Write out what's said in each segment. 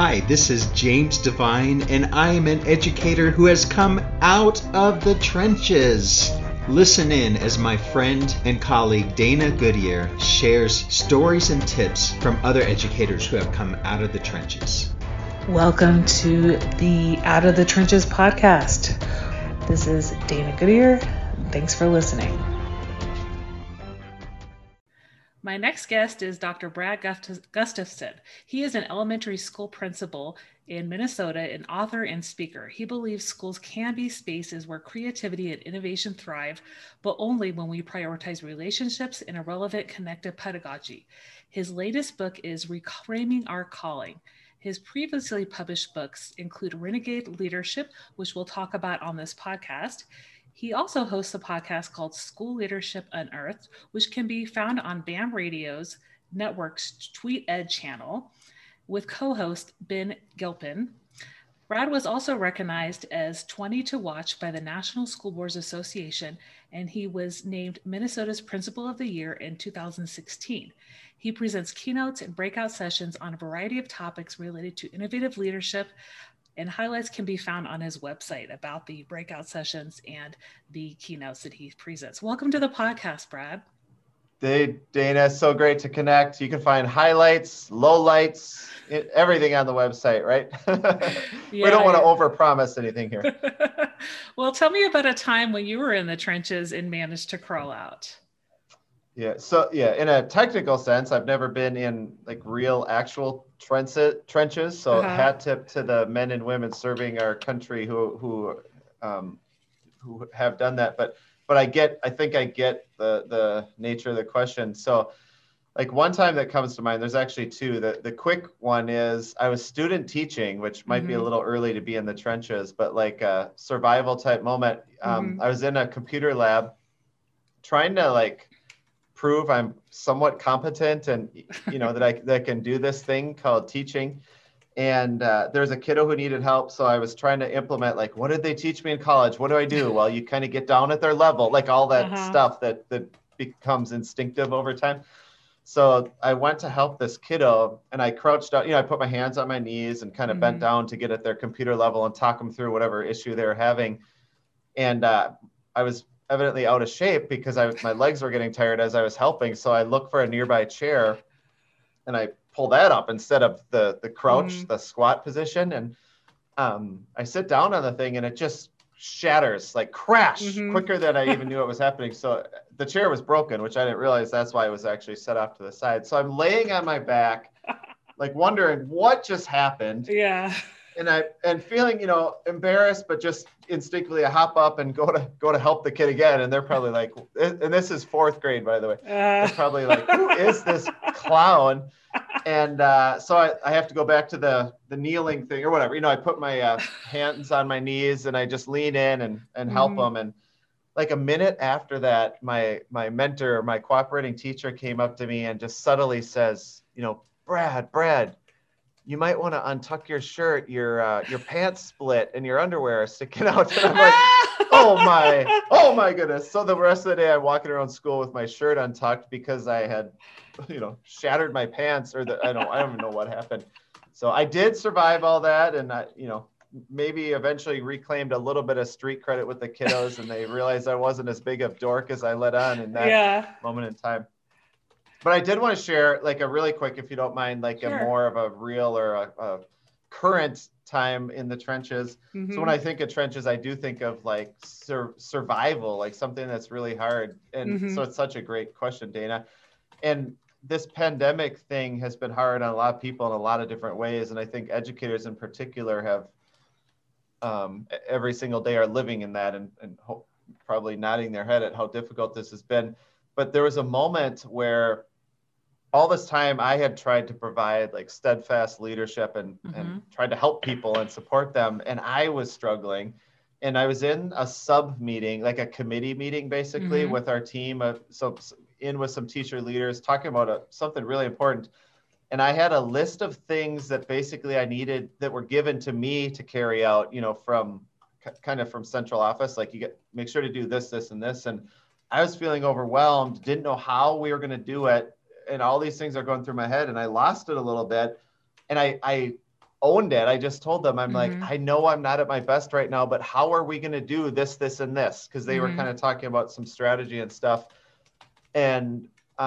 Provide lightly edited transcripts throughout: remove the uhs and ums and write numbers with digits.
Hi, this is James Devine, and I am an educator who has come out of the trenches. Listen in as my friend and colleague Dana Goodyear shares stories and tips from other educators who have come out of the trenches. Welcome to the Out of the Trenches podcast. This is Dana Goodyear. Thanks for listening. My next guest is Dr. Brad Gustafson. He is an elementary school principal in Minnesota, an author and speaker. He believes schools can be spaces where creativity and innovation thrive, but only when we prioritize relationships and a relevant, connected pedagogy. His latest book is Reclaiming Our Calling. His previously published books include Renegade Leadership, which we'll talk about on this podcast. He also hosts a podcast called School Leadership Unearthed, which can be found on BAM Radio's network's Tweet Ed channel with co-host Ben Gilpin. Brad was also recognized as 20 to watch by the National School Boards Association, and he was named Minnesota's Principal of the Year in 2016. He presents keynotes and breakout sessions on a variety of topics related to innovative leadership, and highlights can be found on his website about the breakout sessions and the keynotes that he presents. Welcome to the podcast, Brad. Hey, Dana, so great to connect. You can find highlights, lowlights, everything on the website, right? We don't want to overpromise anything here. Well, tell me about a time when you were in the trenches and managed to crawl out. In a technical sense, I've never been in like real actual trenches. So hat tip to the men and women serving our country who have done that. But I think I get the nature of the question. So like one time that comes to mind, there's actually two. The quick one is I was student teaching, which might be a little early to be in the trenches, but like a survival type moment. I was in a computer lab trying to like prove I'm somewhat competent and that I can do this thing called teaching. And there's a kiddo who needed help. So I was trying to implement like, what did they teach me in college? What do I do? Well, you kind of get down at their level, like all that stuff that becomes instinctive over time. So I went to help this kiddo and I crouched out, I put my hands on my knees and kind of bent down to get at their computer level and talk them through whatever issue they were having. And I was evidently out of shape because my legs were getting tired as I was helping. So I look for a nearby chair and I pull that up instead of the crouch, the squat position. And I sit down on the thing and it just shatters, like crash, quicker than I even knew what was happening. So the chair was broken, which I didn't realize that's why it was actually set off to the side. So I'm laying on my back, like wondering what just happened. Yeah. And feeling, embarrassed, but just instinctively I hop up and go to help the kid again. And they're probably like, and this is fourth grade, by the way. They're probably like, who is this clown? And so I have to go back to the kneeling thing or whatever. I put my hands on my knees and I just lean in and help them. And like a minute after that, my mentor, my cooperating teacher came up to me and just subtly says, Brad, you might want to untuck your shirt. Your pants split and your underwear are sticking out. And I'm like, oh my goodness. So the rest of the day I'm walking around school with my shirt untucked because I had, shattered my pants I don't even know what happened. So I did survive all that. And I, maybe eventually reclaimed a little bit of street credit with the kiddos and they realized I wasn't as big of dork as I let on in that moment in time. But I did want to share like a really quick, if you don't mind, like a more of a real or a current time in the trenches. So when I think of trenches, I do think of like survival, like something that's really hard. And so it's such a great question, Dana. And this pandemic thing has been hard on a lot of people in a lot of different ways. And I think educators in particular have every single day are living in that and probably nodding their head at how difficult this has been. But there was a moment where all this time I had tried to provide like steadfast leadership and tried to help people and support them. And I was struggling. And I was in a sub meeting, like a committee meeting, basically with our team with some teacher leaders talking about something really important. And I had a list of things that basically I needed that were given to me to carry out, from central office, like make sure to do this, this, and this. And I was feeling overwhelmed, didn't know how we were going to do it. And all these things are going through my head and I lost it a little bit. And I owned it. I just told them, I'm like, Mm-hmm. I know I'm not at my best right now, but how are we going to do this, this, and this? Because they were Mm-hmm. kind of talking about some strategy and stuff. And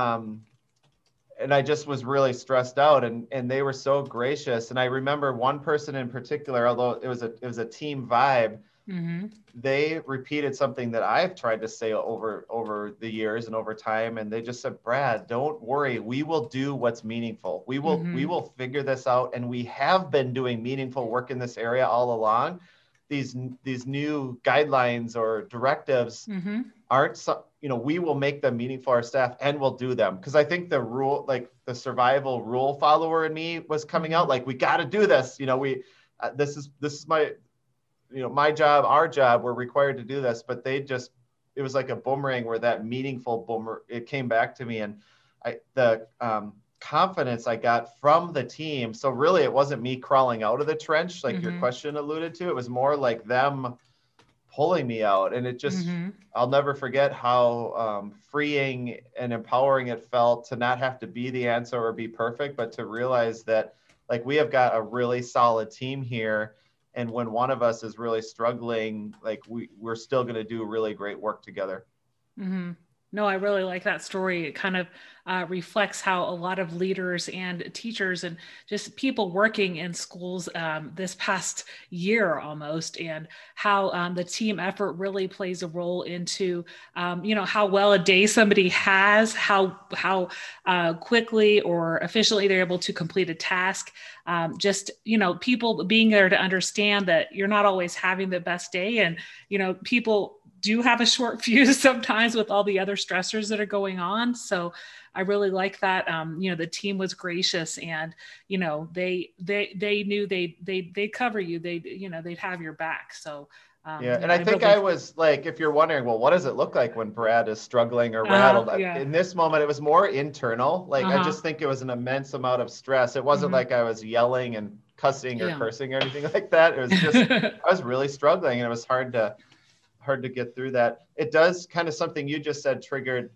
I just was really stressed out, and they were so gracious. And I remember one person in particular, although it was a team vibe, Mm-hmm. they repeated something that I've tried to say over the years and over time. And they just said, Brad, don't worry. We will do what's meaningful. We Mm-hmm. will figure this out. And we have been doing meaningful work in this area all along. These new guidelines or directives Mm-hmm. aren't we will make them meaningful for our staff, and we'll do them. Because I think the rule, like the survival rule follower in me was coming out, like, we got to do this. This is my, my job, our job, we're required to do this. But it was like a boomerang where that meaningful it came back to me. And the confidence I got from the team. So really it wasn't me crawling out of the trench, like your question alluded to. It was more like them pulling me out. And it just, I'll never forget how freeing and empowering it felt to not have to be the answer or be perfect, but to realize that, like, we have got a really solid team here. And when one of us is really struggling, like, we're still going to do really great work together. Mm-hmm. No, I really like that story. It kind of reflects how a lot of leaders and teachers and just people working in schools this past year almost, and how the team effort really plays a role into, how well a day somebody has, how quickly or efficiently they're able to complete a task. People being there to understand that you're not always having the best day, and, people do have a short fuse sometimes with all the other stressors that are going on. So I really like that. The team was gracious, and, they knew they'd cover you. They'd have your back. So yeah. And I think I was like, if you're wondering, well, what does it look like when Brad is struggling or rattled? Yeah. In this moment, it was more internal. Like, I just think it was an immense amount of stress. It wasn't like I was yelling and cussing or cursing or anything like that. It was just, I was really struggling, and it was hard to get through that. It does kind of something you just said triggered.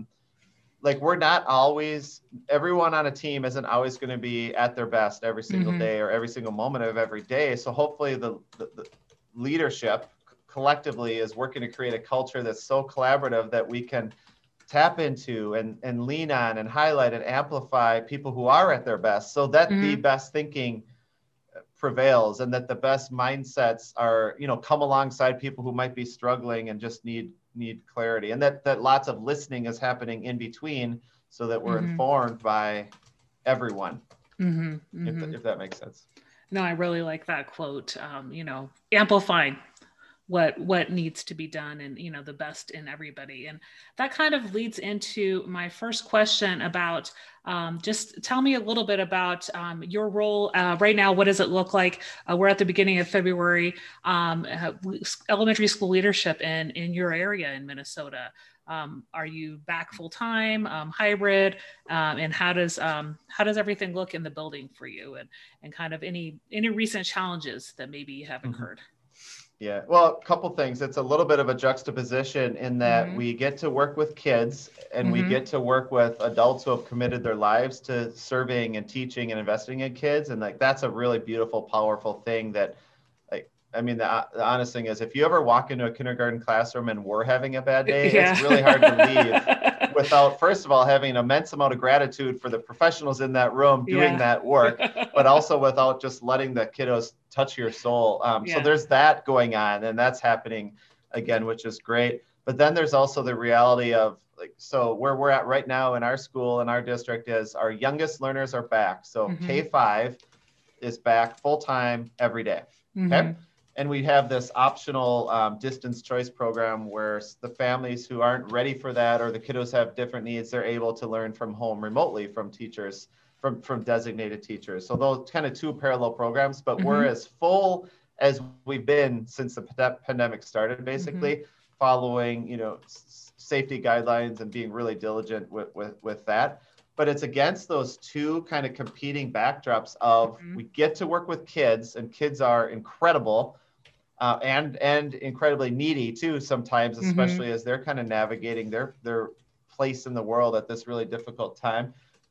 Like, we're not always, everyone on a team isn't always going to be at their best every single day or every single moment of every day. So hopefully the leadership collectively is working to create a culture that's so collaborative that we can tap into and lean on and highlight and amplify people who are at their best, so that the best thinking prevails, and that the best mindsets are, come alongside people who might be struggling and just need clarity, and that lots of listening is happening in between, so that we're informed by everyone. If that makes sense. No, I really like that quote. Amplifying what needs to be done, and, the best in everybody. And that kind of leads into my first question about, just tell me a little bit about your role right now. What does it look like? We're at the beginning of February, elementary school leadership in your area in Minnesota. Are you back full time, hybrid, and how does everything look in the building for you, and kind of any recent challenges that maybe have occurred? Yeah, well, a couple things. It's a little bit of a juxtaposition in that we get to work with kids, and we get to work with adults who have committed their lives to serving and teaching and investing in kids. And, like, that's a really beautiful, powerful thing that, like, I mean, the honest thing is, if you ever walk into a kindergarten classroom and we're having a bad day, it's really hard to leave without, first of all, having an immense amount of gratitude for the professionals in that room doing that work, but also without just letting the kiddos touch your soul. So there's that going on, and that's happening again, which is great. But then there's also the reality of, like, so where we're at right now in our school, in our district, is our youngest learners are back. So K-5 is back full-time every day. Okay. And we have this optional distance choice program where the families who aren't ready for that, or the kiddos have different needs, they're able to learn from home remotely from teachers, from designated teachers. So those kind of two parallel programs, but we're as full as we've been since the pandemic started, basically, following, safety guidelines and being really diligent with that. But it's against those two kind of competing backdrops of we get to work with kids, and kids are incredible. And incredibly needy too sometimes, especially as they're kind of navigating their place in the world at this really difficult time.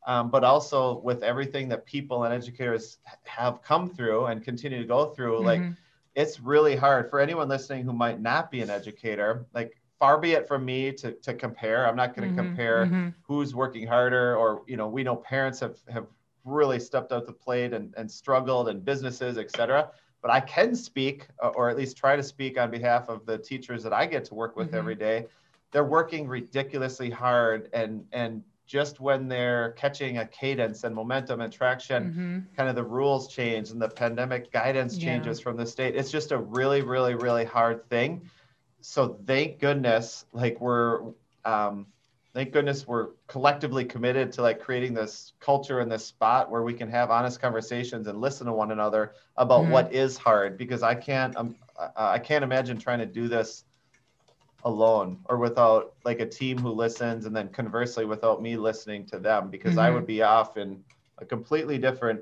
but also with everything that people and educators have come through and continue to go through, like it's really hard for anyone listening who might not be an educator. Like, far be it from me to compare. I'm not going to compare who's working harder, or, you know, we know parents have really stepped up to the plate and struggled, and businesses, et cetera. But I can speak, or at least try to speak, on behalf of the teachers that I get to work with every day. They're working ridiculously hard, and just when they're catching a cadence and momentum and traction, kind of the rules change and the pandemic guidance changes from the state. It's just a really, really, really hard thing. So thank goodness, like thank goodness we're collectively committed to like creating this culture and this spot where we can have honest conversations and listen to one another about what is hard, because I can't imagine trying to do this alone or without like a team who listens, and then conversely without me listening to them, because I would be off in a completely different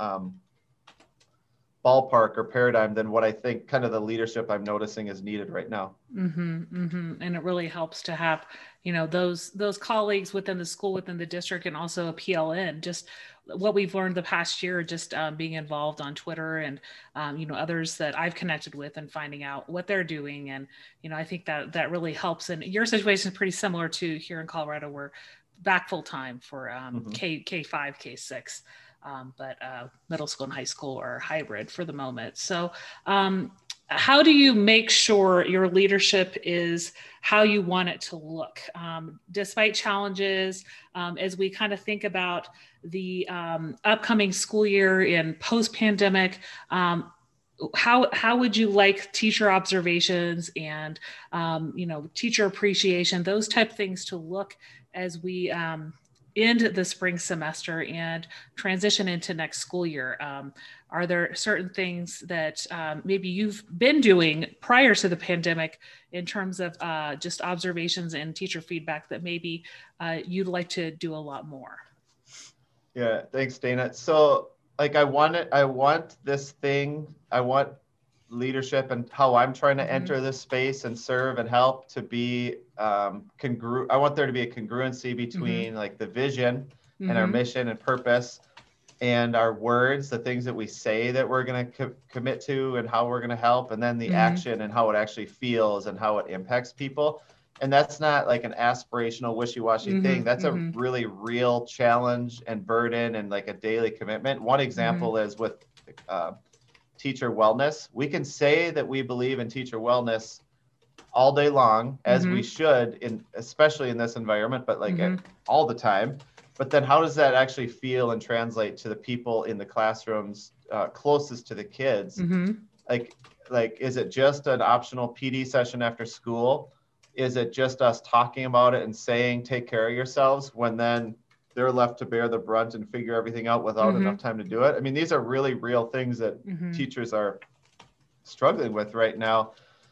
ballpark or paradigm than what I think kind of the leadership I'm noticing is needed right now. And it really helps to have, you know, those colleagues within the school, within the district, and also a PLN. Just what we've learned the past year, just being involved on Twitter and, you know, others that I've connected with, and finding out what they're doing. And, you know, I think that really helps. And your situation is pretty similar to here in Colorado. We're back full time for K5, K6. But middle school and high school are hybrid for the moment. So how do you make sure your leadership is how you want it to look, despite challenges, as we kind of think about the upcoming school year and post-pandemic? How would you like teacher observations and, you know, teacher appreciation, those type of things to look as we end the spring semester and transition into next school year? Are there certain things that maybe you've been doing prior to the pandemic in terms of just observations and teacher feedback that maybe you'd like to do a lot more? Yeah, thanks, Dana. So like I want leadership and how I'm trying to enter this space and serve and help to be congruent. I want there to be a congruency between like the vision and our mission and purpose, and our words, the things that we say that we're going to commit to and how we're going to help, and then the action and how it actually feels and how it impacts people. And that's not like an aspirational, wishy-washy thing. That's a really real challenge and burden and like a daily commitment. One example is with teacher wellness. We can say that we believe in teacher wellness all day long, as we should, especially in this environment, but like all the time. But then how does that actually feel and translate to the people in the classrooms closest to the kids? Like, is it just an optional PD session after school? Is it just us talking about it and saying, take care of yourselves, when then they're left to bear the brunt and figure everything out without enough time to do it? I mean, these are really real things that teachers are struggling with right now.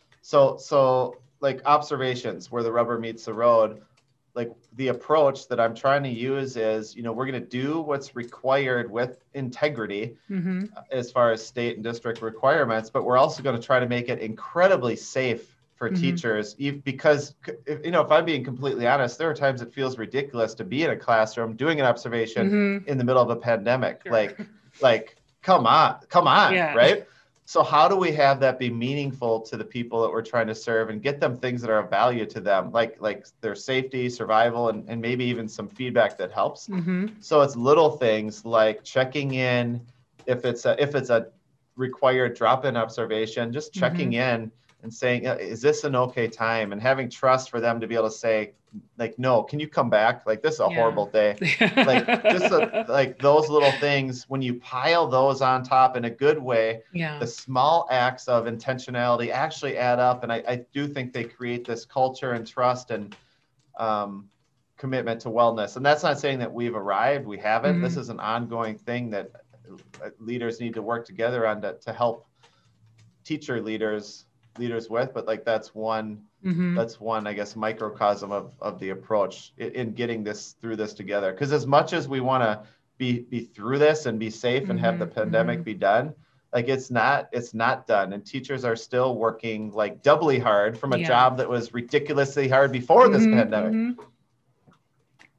So like observations where the rubber meets the road, like the approach that I'm trying to use is, you know, we're going to do what's required with integrity as far as state and district requirements, but we're also going to try to make it incredibly safe for teachers, because, you know, if I'm being completely honest, there are times it feels ridiculous to be in a classroom doing an observation in the middle of a pandemic. Like, come on, right? So how do we have that be meaningful to the people that we're trying to serve and get them things that are of value to them, like their safety, survival, and maybe even some feedback that helps. So it's little things like checking in if it's a required drop-in observation, just checking in and saying, is this an okay time? And having trust for them to be able to say, like, no, can you come back? Like, this is a horrible day. Like, just like those little things, when you pile those on top in a good way, the small acts of intentionality actually add up. And I do think they create this culture and trust and commitment to wellness. And that's not saying that we've arrived. We haven't. This is an ongoing thing that leaders need to work together on to help teacher leaders with, but like that's one I guess microcosm of the approach in getting through this together. Because as much as we want to be through this and be safe and have the pandemic be done, like it's not done, and teachers are still working like doubly hard from a job that was ridiculously hard before this pandemic.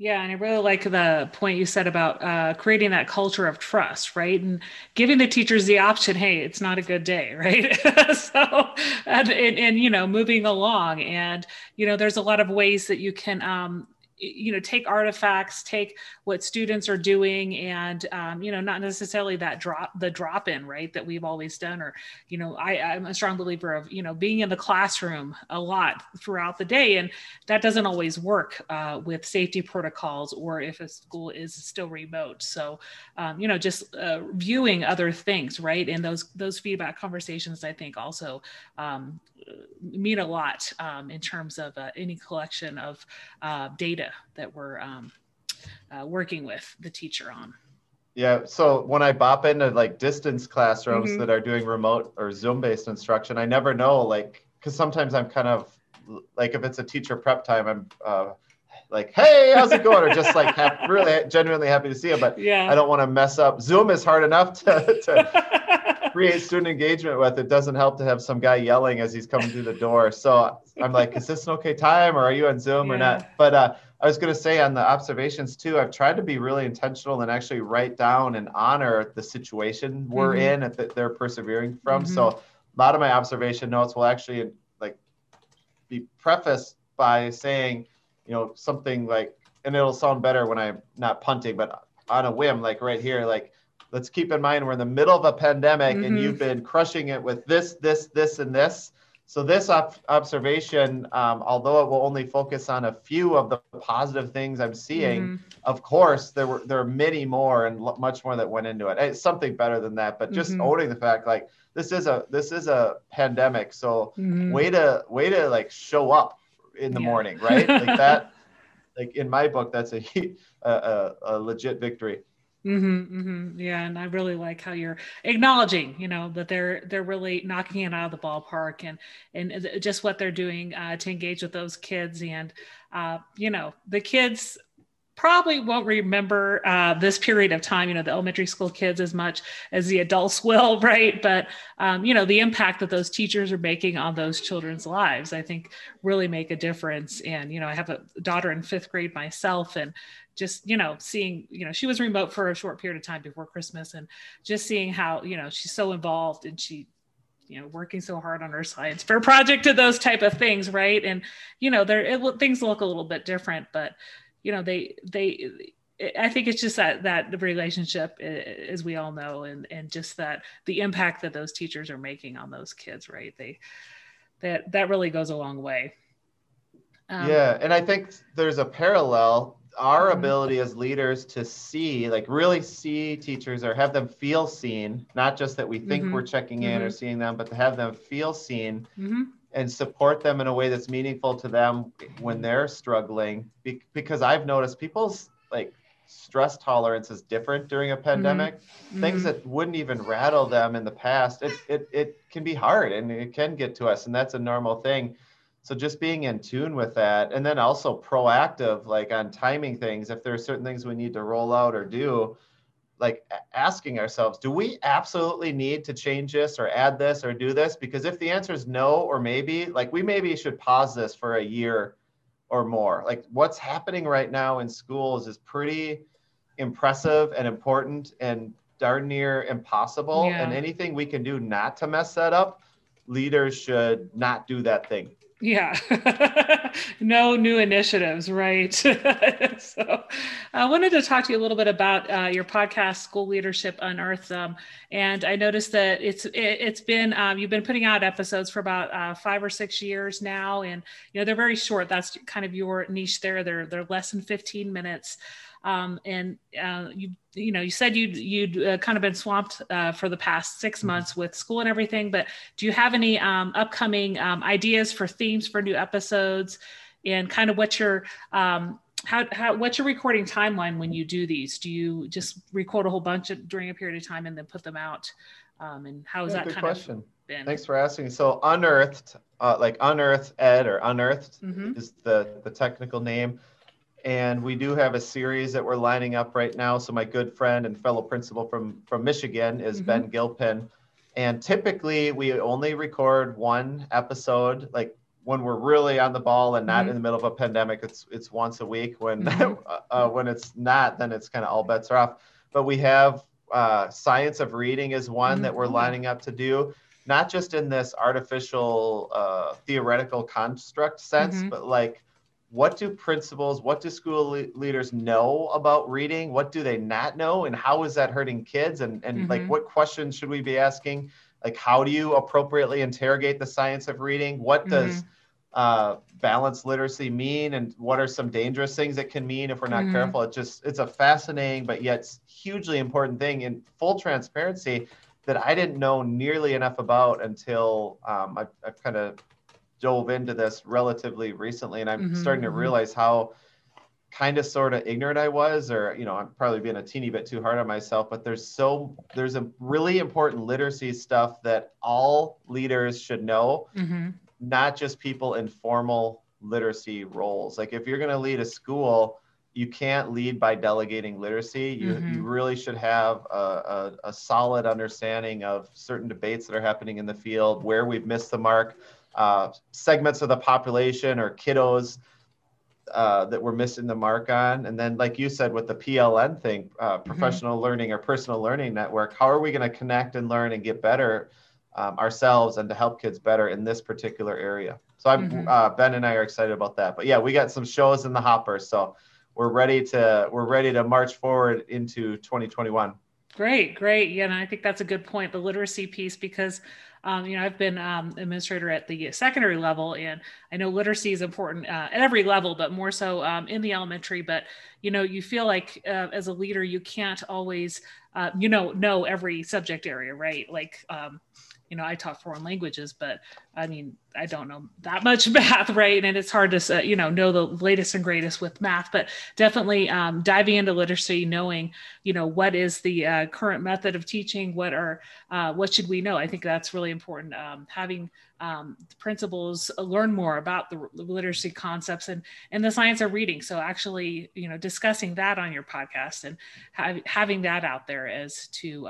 Yeah, and I really like the point you said about creating that culture of trust, right? And giving the teachers the option, hey, it's not a good day, right? So, and moving along, and there's a lot of ways that you can take artifacts, take what students are doing, and not necessarily the drop in, right, that we've always done. Or I'm a strong believer of being in the classroom a lot throughout the day, and that doesn't always work with safety protocols, or if a school is still remote. So just viewing other things, right, and those feedback conversations, I think, also mean a lot in terms of any collection of data that we're working with the teacher on. Yeah. So when I bop into like distance classrooms Mm-hmm. that are doing remote or Zoom-based instruction, I never know, like, because sometimes I'm kind of like, if it's a teacher prep time, I'm like, hey, how's it going? Or just like really genuinely happy to see you, but Yeah. I don't want to mess up. Zoom is hard enough to create student engagement with. It doesn't help to have some guy yelling as he's coming through the door. So I'm like, is this an okay time, or are you on Zoom or not? But I was going to say on the observations too, I've tried to be really intentional and actually write down and honor the situation we're in that they're persevering from. So a lot of my observation notes will actually like be prefaced by saying, something like, and it'll sound better when I'm not punting, but on a whim, like right here, like, let's keep in mind we're in the middle of a pandemic and you've been crushing it with this, and this. So this observation, although it will only focus on a few of the positive things I'm seeing, of course, there are many more and much more that went into it. It's something better than that, but just owning the fact, like, this is a pandemic. So way to like show up in the morning, right? Like that, like in my book, that's a legit victory. Yeah, and I really like how you're acknowledging, that they're really knocking it out of the ballpark, and just what they're doing to engage with those kids, and the kids probably won't remember this period of time, the elementary school kids, as much as the adults will, right? But, the impact that those teachers are making on those children's lives, I think really make a difference. And, I have a daughter in 5th grade myself, and just, seeing, she was remote for a short period of time before Christmas, and just seeing how, she's so involved, and she, working so hard on her science fair project and those type of things. Right. And, things look a little bit different, but I think it's just that the relationship, as we all know, and just that the impact that those teachers are making on those kids, right? That really goes a long way. Yeah. And I think there's a parallel, our ability as leaders to see, like really see teachers or have them feel seen, not just that we think we're checking in or seeing them, but to have them feel seen and support them in a way that's meaningful to them when they're struggling. Because I've noticed people's like stress tolerance is different during a pandemic. Things that wouldn't even rattle them in the past, it can be hard and it can get to us, and that's a normal thing. So just being in tune with that, and then also proactive, like on timing things, if there are certain things we need to roll out or do, like asking ourselves, do we absolutely need to change this or add this or do this? Because if the answer is no, or maybe, like we maybe should pause this for a year or more. Like what's happening right now in schools is pretty impressive and important and darn near impossible. Yeah. And anything we can do not to mess that up, leaders should not do that thing. Yeah. No new initiatives, right? So I wanted to talk to you a little bit about your podcast, School Leadership Unearthed. And I noticed that it's been, you've been putting out episodes for about 5 or 6 years now. And, they're very short. That's kind of your niche there. They're less than 15 minutes. You said you'd kind of been swamped for the past 6 months with school and everything, but do you have any upcoming ideas for themes for new episodes, and kind of what's your what's your recording timeline when you do these? Do you just record a whole bunch during a period of time and then put them out? And how is that good kind question. of been? Thanks for asking. So Unearthed, like Unearthed Ed or Unearthed is the technical name. And we do have a series that we're lining up right now. So my good friend and fellow principal from Michigan is Ben Gilpin. And typically we only record one episode, like when we're really on the ball and not in the middle of a pandemic, it's once a week. When when it's not, then it's kind of all bets are off. But we have science of reading is one that we're lining up to do, not just in this artificial theoretical construct sense, but like, what do principals, what do school leaders know about reading? What do they not know? And how is that hurting kids? And like, what questions should we be asking? Like, how do you appropriately interrogate the science of reading? What does balanced literacy mean? And what are some dangerous things it can mean if we're not careful? It's a fascinating, but yet hugely important thing in full transparency that I didn't know nearly enough about until I've kind of dove into this relatively recently. And I'm starting to realize how kind of sort of ignorant I was, or, you know, I'm probably being a teeny bit too hard on myself, but there's a really important literacy stuff that all leaders should know, not just people in formal literacy roles. Like, if you're going to lead a school, you can't lead by delegating literacy. You really should have a solid understanding of certain debates that are happening in the field, where we've missed the mark, segments of the population or kiddos that we're missing the mark on. And then, like you said, with the PLN thing, professional learning or personal learning network, how are we going to connect and learn and get better ourselves and to help kids better in this particular area? So Ben and I are excited about that. But yeah, we got some shows in the hopper, so we're ready to march forward into 2021. Great. Yeah, and I think that's a good point, the literacy piece, because you know, I've been administrator at the secondary level, and I know literacy is important at every level, but more so in the elementary. But, you know, you feel like as a leader, you can't always, know every subject area, right? Like, you know, I taught foreign languages, but I mean, I don't know that much math, right? And it's hard to, know the latest and greatest with math, but definitely diving into literacy, knowing, what is the current method of teaching, what should we know? I think that's really important. Having the principals learn more about the literacy concepts and the science of reading. So actually, discussing that on your podcast and having that out there as to,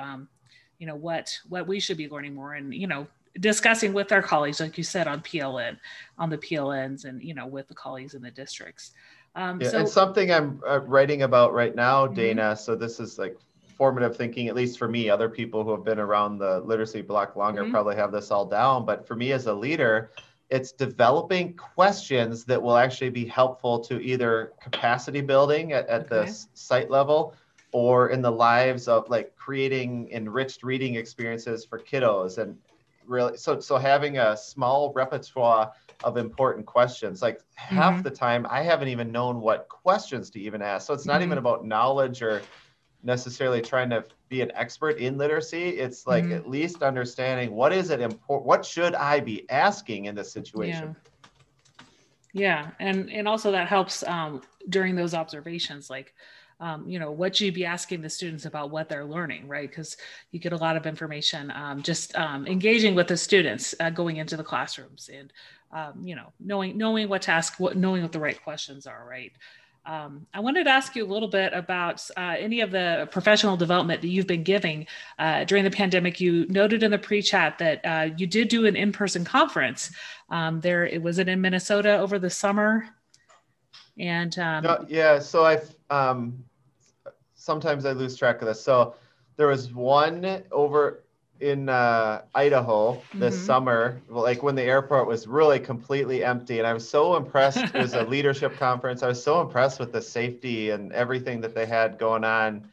what we should be learning more, and, discussing with our colleagues, like you said, on the PLNs and, with the colleagues in the districts. And something I'm writing about right now, Dana, so this is like formative thinking, at least for me. Other people who have been around the literacy block longer probably have this all down. But for me as a leader, it's developing questions that will actually be helpful to either capacity building at the site level, or in the lives of like creating enriched reading experiences for kiddos. And really, so having a small repertoire of important questions, like half the time I haven't even known what questions to even ask. So it's not even about knowledge or necessarily trying to be an expert in literacy. It's like at least understanding what should I be asking in this situation? Yeah. And also that helps during those observations, like, what should you be asking the students about what they're learning, right? Because you get a lot of information just engaging with the students going into the classrooms, and knowing what to ask, knowing what the right questions are, right? I wanted to ask you a little bit about any of the professional development that you've been giving during the pandemic. You noted in the pre-chat that you did do an in-person conference. Was it in Minnesota over the summer? And so I've sometimes I lose track of this. So there was one over in Idaho this summer, like when the airport was really completely empty. And I was so impressed. It was a leadership conference. I was so impressed with the safety and everything that they had going on.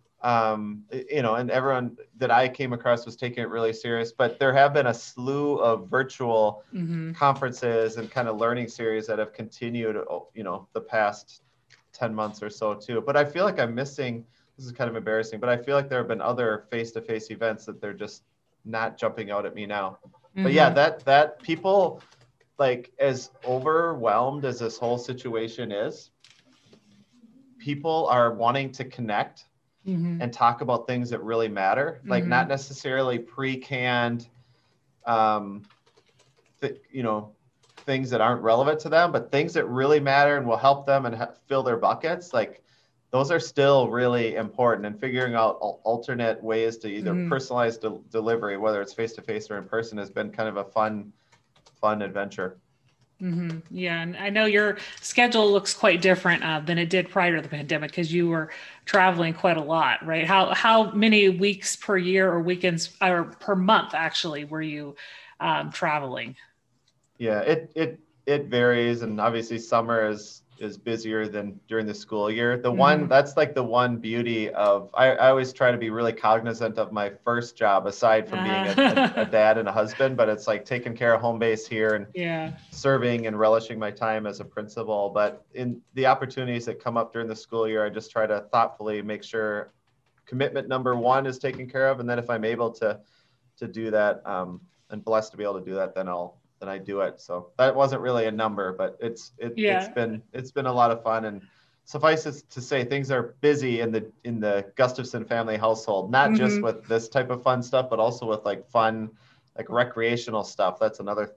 And everyone that I came across was taking it really serious. But there have been a slew of virtual conferences and kind of learning series that have continued, the past 10 months or so too. But I feel like I'm missing, this is kind of embarrassing, but I feel like there have been other face-to-face events that they're just not jumping out at me now. But yeah, that people, like, as overwhelmed as this whole situation is, people are wanting to connect and talk about things that really matter, like not necessarily pre-canned, things that aren't relevant to them, but things that really matter and will help them and fill their buckets. Like, those are still really important, and figuring out alternate ways to either personalize delivery, whether it's face-to-face or in person, has been kind of a fun adventure. Mm-hmm. Yeah, and I know your schedule looks quite different than it did prior to the pandemic because you were traveling quite a lot, right? How many weeks per year or weekends or per month actually were you traveling? Yeah, it varies, and obviously summer is busier than during the school year. The one Mm-hmm. that's like the one beauty of I always try to be really cognizant of my first job aside from being a dad and a husband, but it's like taking care of home base here and Yeah. serving and relishing my time as a principal. But in the opportunities that come up during the school year, I just try to thoughtfully make sure commitment number one is taken care of, and then if I'm able to do that, and blessed to be able to do that, then I do it. So that wasn't really a number, but Yeah. it's been a lot of fun. And suffice it to say, things are busy in the Gustafson family household, not just Mm-hmm. with this type of fun stuff, but also with like fun, like recreational stuff. That's another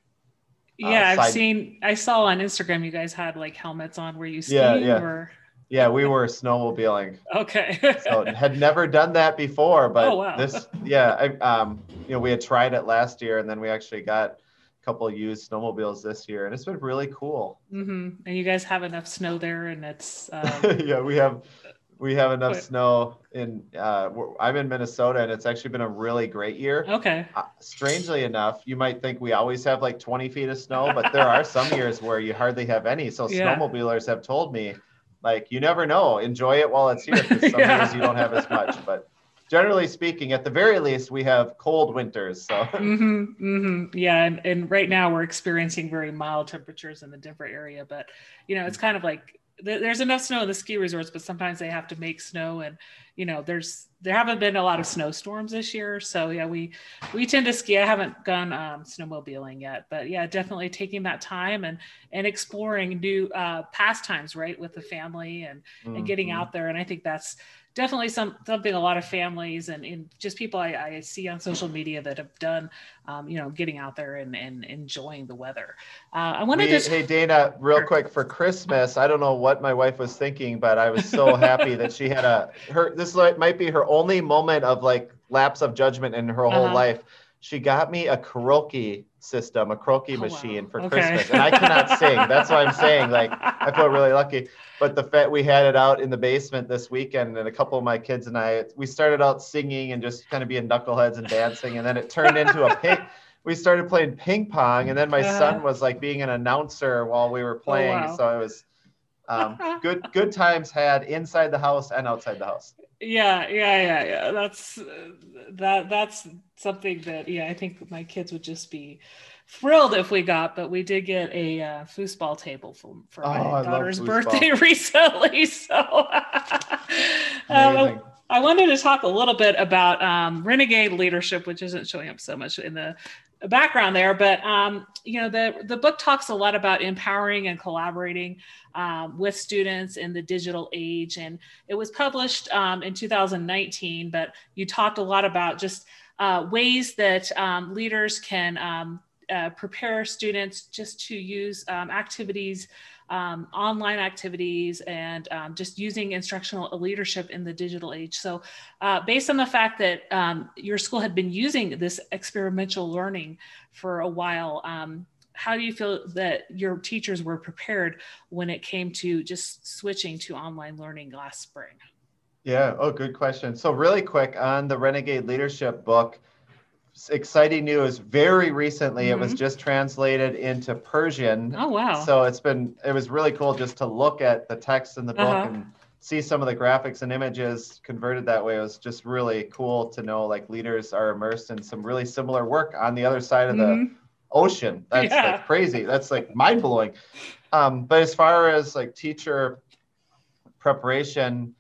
Yeah, side. I saw on Instagram you guys had like helmets on. Were you Yeah, skiing yeah, or? yeah. We were snowmobiling. Okay. So had never done that before, Oh, but wow. this, yeah, we had tried it last year, and then we actually got a couple of used snowmobiles this year, and it's been really cool. Mm-hmm. And you guys have enough snow there, and it's Yeah, we have enough quite snow in. I'm in Minnesota, and it's actually been a really great year. okay. Strangely enough, you might think we always have like 20 feet of snow, but there are some years where you hardly have any. So Yeah. snowmobilers have told me, like, you never know, enjoy it while it's here, because some years you Yeah. don't have as much. But generally speaking, at the very least, we have cold winters. So Mm-hmm, mm-hmm. Yeah, and right now we're experiencing very mild temperatures in the Denver area, but it's kind of like there's enough snow in the ski resorts, but sometimes they have to make snow, and there haven't been a lot of snowstorms this year, so yeah, we tend to ski. I haven't gone snowmobiling yet, but yeah, definitely taking that time and exploring new pastimes, right, with the family and getting Mhm. out there, and I think that's definitely something a lot of families and just people I see on social media that have done, getting out there and enjoying the weather. I wanted to Hey Dana, real sure. quick, for Christmas, I don't know what my wife was thinking, but I was so happy that she had this might be her only moment of like lapse of judgment in her whole Uh-huh. life. She got me a karaoke system, a karaoke Oh wow. machine for Okay. Christmas, and I cannot sing. That's why I'm saying, like, I feel really lucky. But the fact we had it out in the basement this weekend, and a couple of my kids and we started out singing and just kind of being knuckleheads and dancing, and then it turned into we started playing ping pong, and then my Uh-huh. son was like being an announcer while we were Oh playing. wow. So it was good times had inside the house and outside the house. Yeah. That's something that I think my kids would just be thrilled if we got. But we did get a foosball table for Oh, my I love daughter's birthday foosball. recently. So Amazing. I wanted to talk a little bit about renegade leadership, which isn't showing up so much in the background there, but the book talks a lot about empowering and collaborating with students in the digital age, and it was published in 2019. But you talked a lot about just ways that leaders can prepare students just to use activities, online activities, and just using instructional leadership in the digital age. So based on the fact that your school had been using this experiential learning for a while, how do you feel that your teachers were prepared when it came to just switching to online learning last spring? Yeah. Oh, good question. So really quick on the Renegade Leadership book, exciting news. Very recently, it was Mm-hmm. just translated into Persian. Oh, wow. So it was really cool just to look at the text in the book Uh-huh. and see some of the graphics and images converted that way. It was just really cool to know like leaders are immersed in some really similar work on the other side of the Mm-hmm. ocean. That's like Yeah. crazy. That's like mind blowing. But as far as like teacher preparation,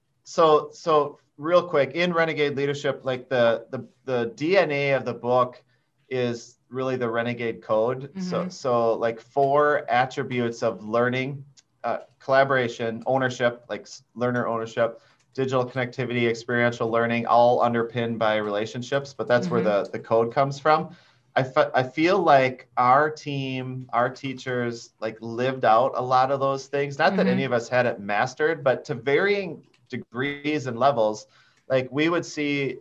so real quick in Renegade Leadership, like the DNA of the book is really the Renegade Code. Mm-hmm. So like 4 attributes of learning: collaboration, ownership, like learner ownership, digital connectivity, experiential learning, all underpinned by relationships. But that's where Mm-hmm. the code comes from. I feel like our team, our teachers, like lived out a lot of those things. Not that any Mm-hmm. of us had it mastered, but to varying degrees and levels. Like we would see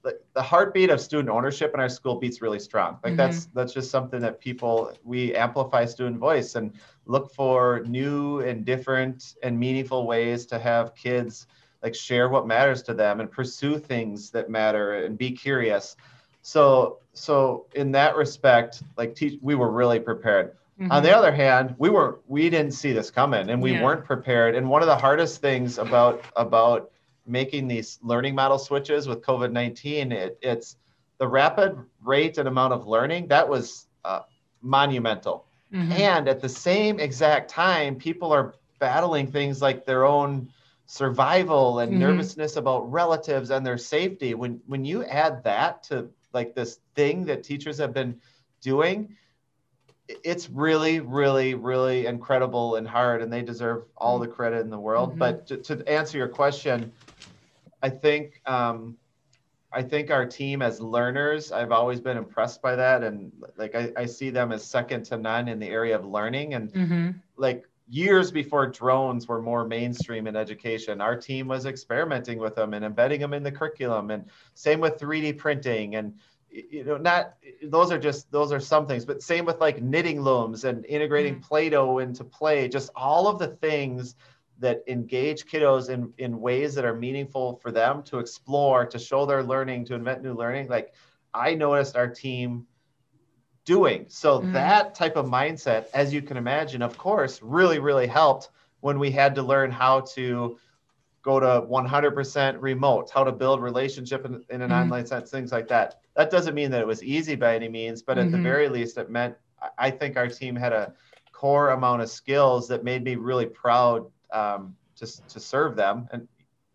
the heartbeat of student ownership in our school beats really strong. Like that's just something that we amplify student voice and look for new and different and meaningful ways to have kids like share what matters to them and pursue things that matter and be curious. So in that respect, like we were really prepared. On the other hand, we didn't see this coming, and we weren't prepared. And one of the hardest things about making these learning model switches with COVID-19, it's the rapid rate and amount of learning that was monumental. And at the same exact time, people are battling things like their own survival and nervousness about relatives and their safety. When you add that to like this thing that teachers have been doing, it's really, really, really incredible and hard, and they deserve all the credit in the world. But to answer your question, I think our team as learners, I've always been impressed by that. And like, I see them as second to none in the area of learning. And like years before drones were more mainstream in education, our team was experimenting with them and embedding them in the curriculum, and same with 3D printing. And those are some things, but same with like knitting looms and integrating Play-Doh into play, just all of the things that engage kiddos in ways that are meaningful for them to explore, to show their learning, to invent new learning. Like I noticed our team doing. So that type of mindset, as you can imagine, of course, really, really helped when we had to learn how to go to 100% remote, how to build relationship in an online sense, things like that. That doesn't mean that it was easy by any means, but at the very least, it meant I think our team had a core amount of skills that made me really proud to serve them. And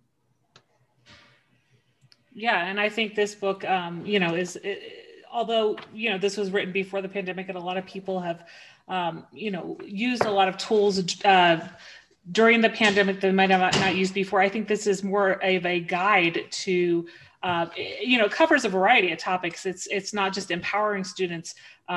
and I think this book, although this was written before the pandemic, and a lot of people have, used a lot of tools during the pandemic that might have not used before. I think this is more of a guide to, covers a variety of topics. It's not just empowering students,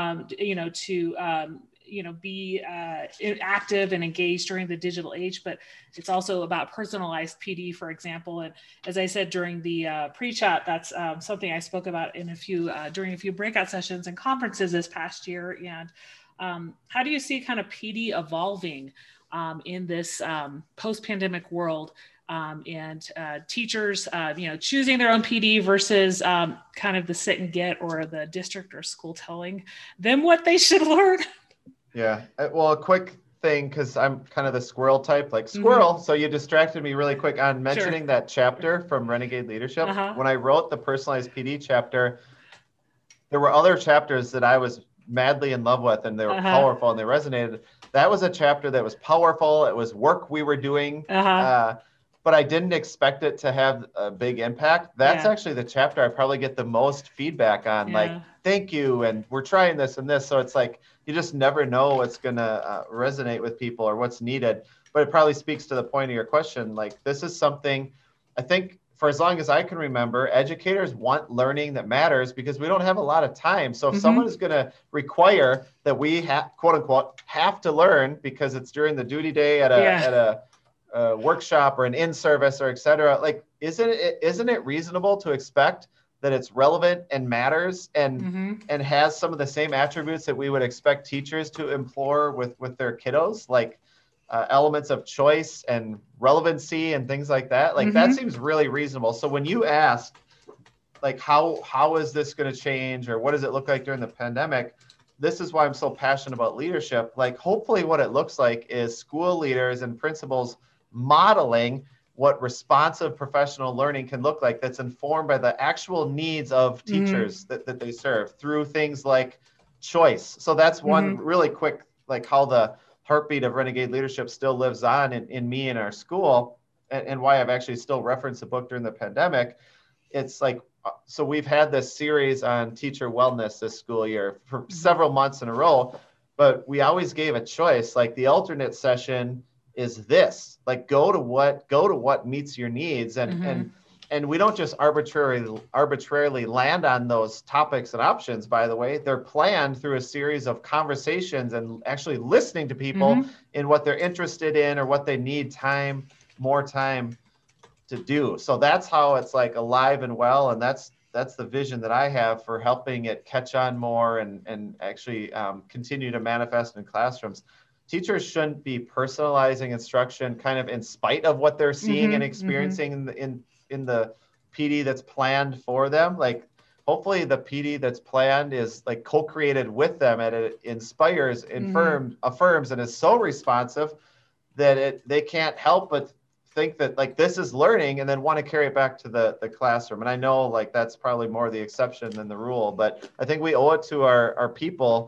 to be active and engaged during the digital age, but it's also about personalized PD, for example. And as I said during the pre-chat, that's something I spoke about in during a few breakout sessions and conferences this past year. And how do you see kind of PD evolving in this post-pandemic world, and teachers, choosing their own PD versus kind of the sit and get, or the district or school telling them what they should learn? Yeah. Well, a quick thing, because I'm kind of the squirrel type, like squirrel. So you distracted me really quick on mentioning that chapter from Renegade Leadership. When I wrote the personalized PD chapter, there were other chapters that I was madly in love with, and they were powerful and they resonated. That was a chapter that was powerful. It was work we were doing, but I didn't expect it to have a big impact. That's actually the chapter I probably get the most feedback on, like, thank you, and we're trying this and this. So it's like, you just never know what's going to resonate with people or what's needed. But it probably speaks to the point of your question. Like, this is something, I think, for as long as I can remember, educators want learning that matters because we don't have a lot of time. So if someone is going to require that we quote unquote have to learn because it's during the duty day at a workshop or an in-service or et cetera, like, isn't it reasonable to expect that it's relevant and matters and has some of the same attributes that we would expect teachers to implore with their kiddos, like elements of choice and relevancy and things like that? Like, that seems really reasonable. So when you ask, like, how is this going to change, or what does it look like during the pandemic? This is why I'm so passionate about leadership. Like, hopefully what it looks like is school leaders and principals modeling what responsive professional learning can look like, that's informed by the actual needs of teachers that they serve through things like choice. So that's one really quick, like, how the heartbeat of Renegade Leadership still lives on in me and our school, and why I've actually still referenced the book during the pandemic. It's like, so we've had this series on teacher wellness this school year for several months in a row, but we always gave a choice. Like, the alternate session is this, like, go to what meets your needs. And we don't just arbitrarily land on those topics and options, by the way. They're planned through a series of conversations and actually listening to people in what they're interested in or what they need more time to do. So that's how it's like alive and well. And that's the vision that I have for helping it catch on more and actually continue to manifest in classrooms. Teachers shouldn't be personalizing instruction kind of in spite of what they're seeing and experiencing in the PD that's planned for them. Like, hopefully the PD that's planned is like co-created with them, and it inspires, affirms, and is so responsive that they can't help but think that like this is learning and then want to carry it back to the classroom. And I know like that's probably more the exception than the rule, but I think we owe it to our people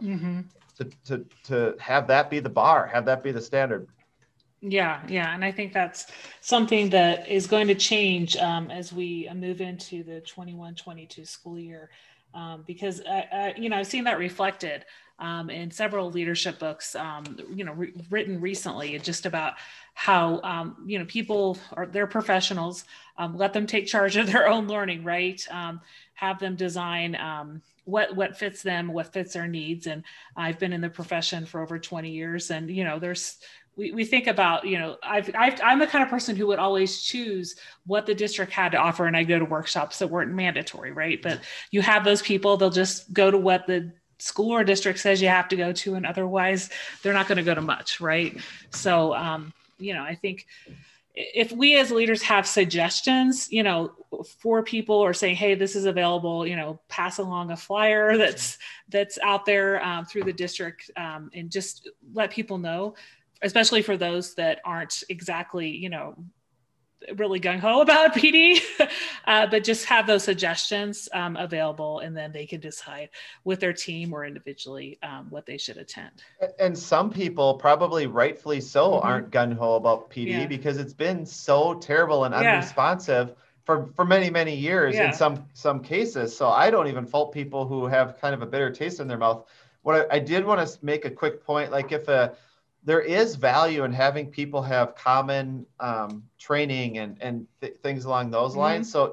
to have that be the bar, have that be the standard. Yeah. And I think that's something that is going to change as we move into the 21-22 school year, because I've seen that reflected in several leadership books, written recently, just about how, people they're professionals, let them take charge of their own learning, right? Have them design what fits them, what fits their needs. And I've been in the profession for over 20 years. And, we think about, I'm the kind of person who would always choose what the district had to offer. And I go to workshops that weren't mandatory, right? But you have those people, they'll just go to what the school or district says you have to go to, and otherwise they're not going to go to much, right? So, I think if we as leaders have suggestions, for people, or saying, hey, this is available, pass along a flyer that's out there through the district, and just let people know, especially for those that aren't exactly, really gung-ho about PD, but just have those suggestions available, and then they can decide with their team or individually what they should attend. And some people, probably rightfully so, aren't gung-ho about PD because it's been so terrible and unresponsive for many, many years in some cases. So I don't even fault people who have kind of a bitter taste in their mouth. What I did want to make a quick point, like if there is value in having people have common training and things along those lines. So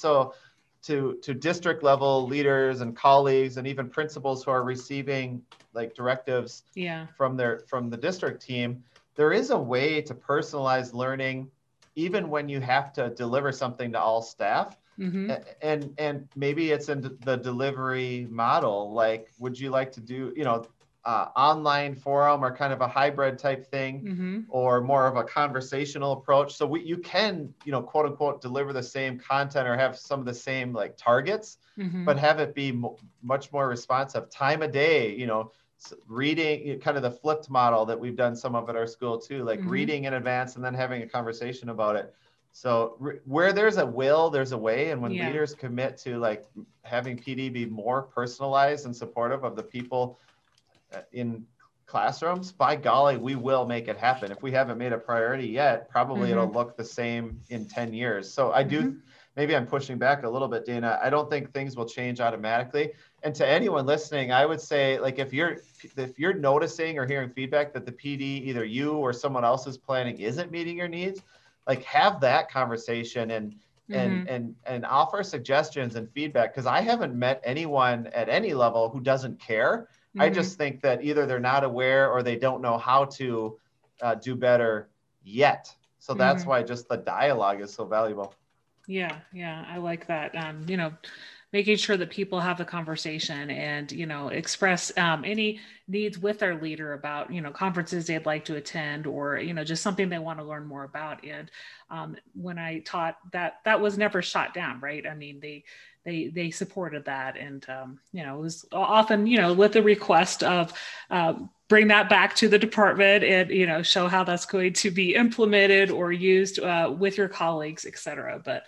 to district level leaders and colleagues and even principals who are receiving like directives from the district team, there is a way to personalize learning, even when you have to deliver something to all staff. And maybe it's in the delivery model. Like, would you like to do, online forum or kind of a hybrid type thing, or more of a conversational approach? So you can, quote unquote, deliver the same content or have some of the same like targets, but have it be much more responsive. Time of day, reading, kind of the flipped model that we've done some of at our school too, like reading in advance and then having a conversation about it. So where there's a will, there's a way. And when leaders commit to like having PD be more personalized and supportive of the people in classrooms, by golly, we will make it happen. If we haven't made a priority yet, probably it'll look the same in 10 years. So I do, maybe I'm pushing back a little bit, Dana. I don't think things will change automatically. And to anyone listening, I would say, like, if you're noticing or hearing feedback that the PD, either you or someone else is planning, isn't meeting your needs, like, have that conversation and offer suggestions and feedback. Because I haven't met anyone at any level who doesn't care. I just think that either they're not aware or they don't know how to do better yet. So that's why just the dialogue is so valuable. Yeah, I like that. Making sure that people have the conversation and, express any needs with their leader about, conferences they'd like to attend, or, just something they want to learn more about. And when I taught that was never shot down, right? I mean, they supported that. And, it was often, with the request of bring that back to the department and, show how that's going to be implemented or used with your colleagues, et cetera. But,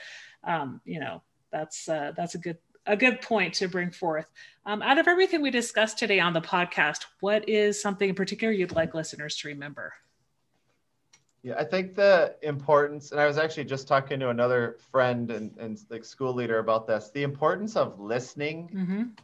that's a good point to bring forth. Out of everything we discussed today on the podcast, what is something in particular you'd like listeners to remember? Yeah, I think the importance, and I was actually just talking to another friend and like school leader about this, the importance of listening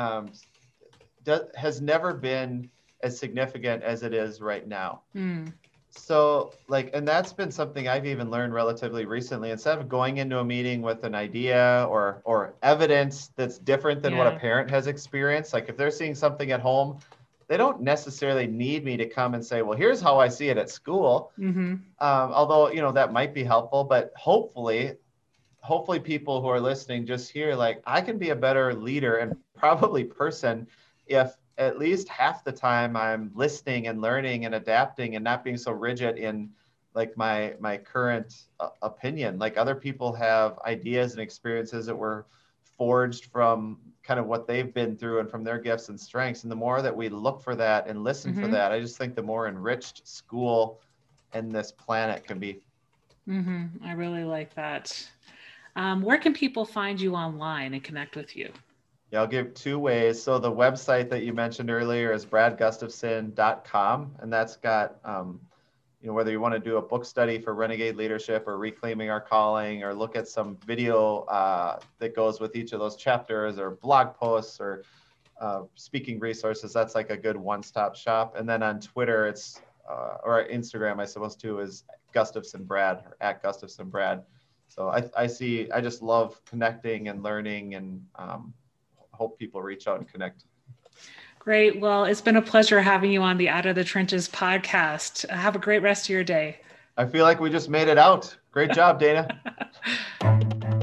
has never been as significant as it is right now. So and that's been something I've even learned relatively recently. Instead of going into a meeting with an idea or evidence that's different than what a parent has experienced, like if they're seeing something at home, they don't necessarily need me to come and say, well, here's how I see it at school. Although, that might be helpful, but hopefully hopefully people who are listening just hear, like, I can be a better leader and probably person if at least half the time I'm listening and learning and adapting and not being so rigid in like my current opinion. Like other people have ideas and experiences that were forged from kind of what they've been through and from their gifts and strengths. And the more that we look for that and listen for that, I just think the more enriched school and this planet can be. I really like that. Where can people find you online and connect with you? Yeah, I'll give 2 ways. So the website that you mentioned earlier is bradgustafson.com, and that's got, whether you want to do a book study for Renegade Leadership or Reclaiming Our Calling, or look at some video that goes with each of those chapters, or blog posts, or speaking resources. That's like a good one-stop shop. And then on Twitter, it's or Instagram, I suppose too, is Gustafson Brad, or at Gustafson Brad. So I just love connecting and learning, and hope people reach out and connect. Great. Well, it's been a pleasure having you on the Out of the Trenches podcast. Have a great rest of your day. I feel like we just made it out. Great job, Dana.